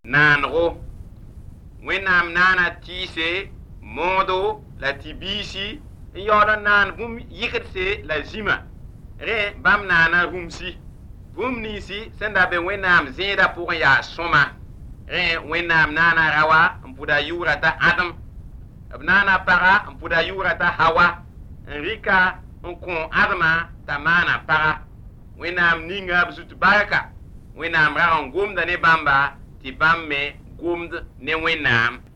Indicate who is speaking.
Speaker 1: naango wẽnnaam naana tɩɩse moodo la tɩ-biisi n yaood n naan bũmb yɩgdse la zĩma rẽ bãmb naana rũmsi bũmb ninsi sẽn da be wẽnnaam zẽedã pʋgẽ yaa sõma rẽ wẽnnaam naana rawa n pʋda yʋʋra t'a ãdem b naana paga n pʋda yʋʋra t'a hawa n rɩka n kõ ãdmã t'a maana paga wẽnnaam ninga b zut barka wẽnnaam rag n gomda ne bãmba tɩ bãmb me gomd ne wẽnnaam